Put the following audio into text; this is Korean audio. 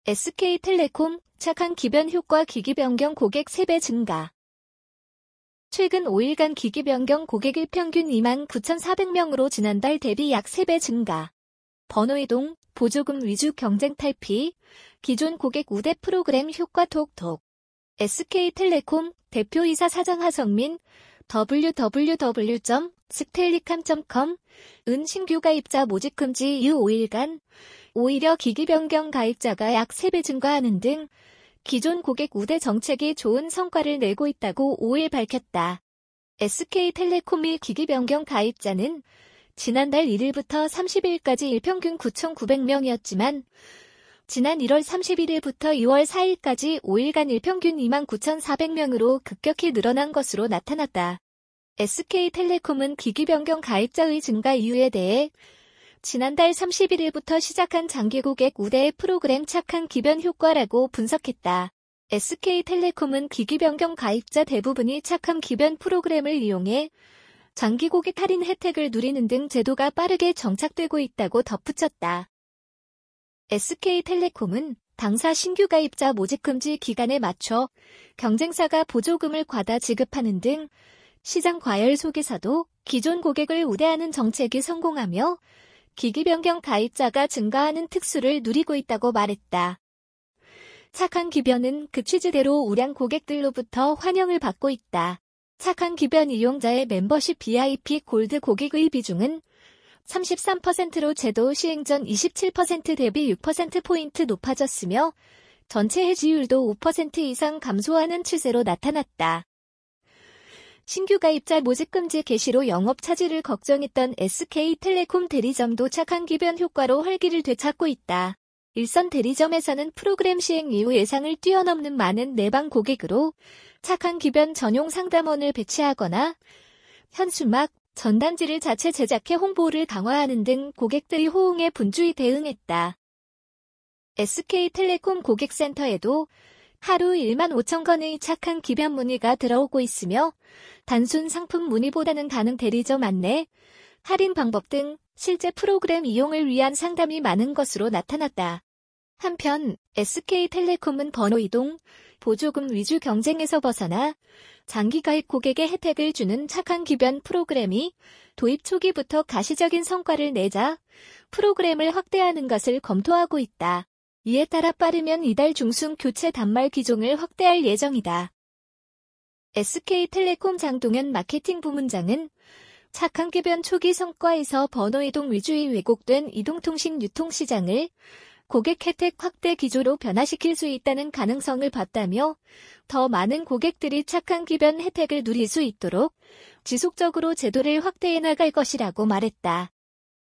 SK텔레콤 착한 기변 효과 기기 변경 고객 3배 증가. 최근 5일간 기기 변경 고객의 평균 29,400명으로 지난달 대비 약 3배 증가. 번호 이동, 보조금 위주 경쟁 탈피, 기존 고객 우대 프로그램 효과 톡톡. SK텔레콤 대표이사 사장 하성민, www.sktellicom.com 은 신규 가입자 모집 금지 이후 5일간 오히려 기기 변경 가입자가 약 3배 증가하는 등 기존 고객 우대 정책이 좋은 성과를 내고 있다고 5일 밝혔다. SK텔레콤의 기기 변경 가입자는 지난달 1일부터 30일까지 일평균 9,900명이었지만 지난 1월 31일부터 2월 4일까지 5일간 일평균 29,400명으로 급격히 늘어난 것으로 나타났다. SK텔레콤은 기기 변경 가입자의 증가 이유에 대해 지난달 31일부터 시작한 장기 고객 우대의 프로그램 착한 기변 효과라고 분석했다. SK텔레콤은 기기 변경 가입자 대부분이 착한 기변 프로그램을 이용해 장기 고객 할인 혜택을 누리는 등 제도가 빠르게 정착되고 있다고 덧붙였다. SK텔레콤은 당사 신규 가입자 모집 금지 기간에 맞춰 경쟁사가 보조금을 과다 지급하는 등 시장 과열 속에서도 기존 고객을 우대하는 정책이 성공하며 기기 변경 가입자가 증가하는 특수를 누리고 있다고 말했다. 착한 기변은 그 취지대로 우량 고객들로부터 환영을 받고 있다. 착한 기변 이용자의 멤버십 VIP 골드 고객의 비중은 33%로 제도 시행 전 27% 대비 6%포인트 높아졌으며 전체 해지율도 5% 이상 감소하는 추세로 나타났다. 신규 가입자 모집 금지 개시로 영업 차질을 걱정했던 SK텔레콤 대리점도 착한 기변 효과로 활기를 되찾고 있다. 일선 대리점에서는 프로그램 시행 이후 예상을 뛰어넘는 많은 내방 고객으로 착한 기변 전용 상담원을 배치하거나 현수막, 전단지를 자체 제작해 홍보를 강화하는 등 고객들의 호응에 분주히 대응했다. SK텔레콤 고객센터에도 하루 1만 5천 건의 착한 기변 문의가 들어오고 있으며 단순 상품 문의보다는 가능 대리점 안내, 할인 방법 등 실제 프로그램 이용을 위한 상담이 많은 것으로 나타났다. 한편 SK텔레콤은 번호 이동, 보조금 위주 경쟁에서 벗어나 장기 가입 고객에 혜택을 주는 착한 기변 프로그램이 도입 초기부터 가시적인 성과를 내자 프로그램을 확대하는 것을 검토하고 있다. 이에 따라 빠르면 이달 중순 교체 단말 기종을 확대할 예정이다. SK텔레콤 장동현 마케팅 부문장은 착한 기변 초기 성과에서 번호 이동 위주의 왜곡된 이동통신 유통시장을 고객 혜택 확대 기조로 변화시킬 수 있다는 가능성을 봤다며 더 많은 고객들이 착한 기변 혜택을 누릴 수 있도록 지속적으로 제도를 확대해 나갈 것이라고 말했다.